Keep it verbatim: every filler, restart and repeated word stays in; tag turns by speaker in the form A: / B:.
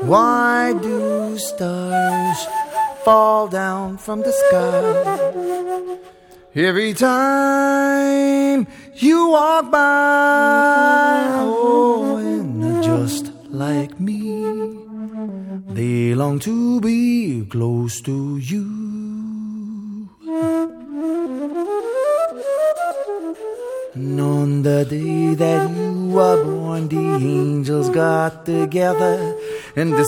A: Why do stars fall down from the sky every time you walk by? Oh, and just like me, they long to be close to you. And on the day that you were born, the angels got together and